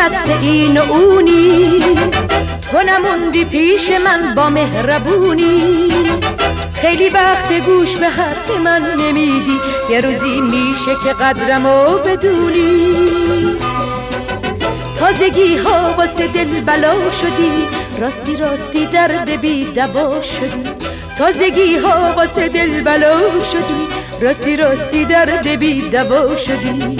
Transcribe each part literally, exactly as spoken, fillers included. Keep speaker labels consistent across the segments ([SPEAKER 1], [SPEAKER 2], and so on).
[SPEAKER 1] دست این و اونی، تو نموندی پیش من با مهربونی. خیلی وقت گوش به حرف من نمیدی، یه روزی میشه که قدرمو بدونی. تازگی ها واسه دل بلا شدی، راستی راستی درد بی دوا شدی. تازگی ها واسه دل بلا شدی، راستی راستی درد بی دوا شدی.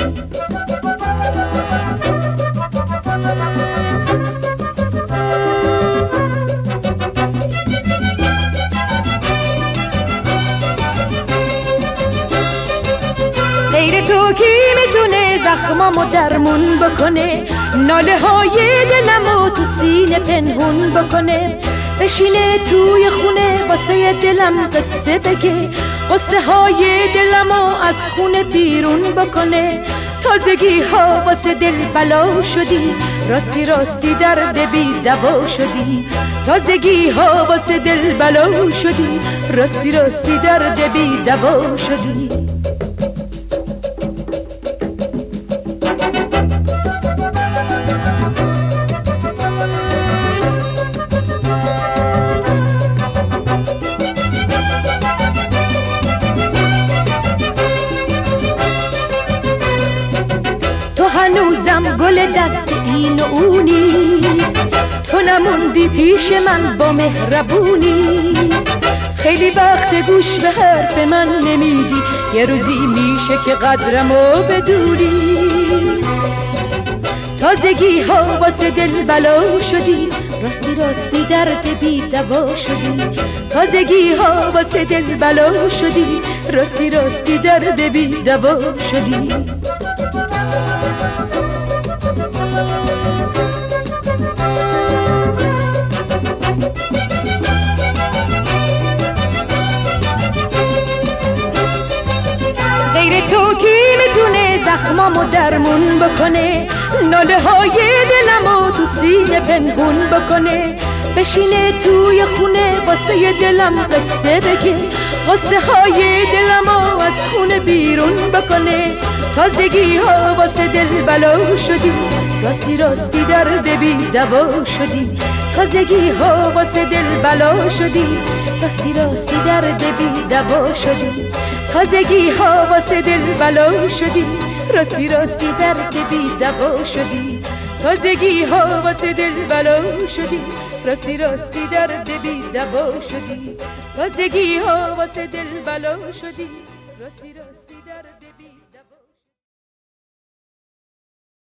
[SPEAKER 1] غیر تو کی میتونه زخمامو درمون بکنه، ناله های دلمو تو سینه پنهون بکنه. بشینه توی خونه واسه دلم قصه بگه، قصه های دلمو از خونه بیرون بکنه. تازگی ها واسه دل بلا شدی، راستی راستی درد بی دوا شدی. تازگی ها واسه دل بلا شدی، راستی راستی درد بی دوا شدی. هنوزم گل دست این و اونی، تو نموندی پیش من با مهربونی. خیلی وقت گوش به حرف من نمیدی، یه روزی میشه که قدرمو بدونی. تازگی ها واسه دل بلا شدی، راستی راستی درد بی دوا شدی. تازگی ها واسه دل بلا شدی، راستی راستی درد بی دوا شدی. غیر تو کی میتونه زخمامو درمون بکنه، ناله های دلمو تو سینه پنهون بکنه. بشینه توی خونه واسه دلم قصه بگه، قصه های دلمو از خونه بیرون بکنه. تازگی ها واسه دل بلا شدی، راستی راستی درد بی دوا شدی. تازگی ها واسه دل بلا شدی، راستی راستی درد بی دوا شدی. تازگی ها واسه دل بلا شدی، راستی راستی درد بی دوا شدی. تازگی ها واسه دل بلا شدی، راستی راستی درد بی دوا شدی. تازگی ها واسه دل بلا شدی، راستی راستی درد بی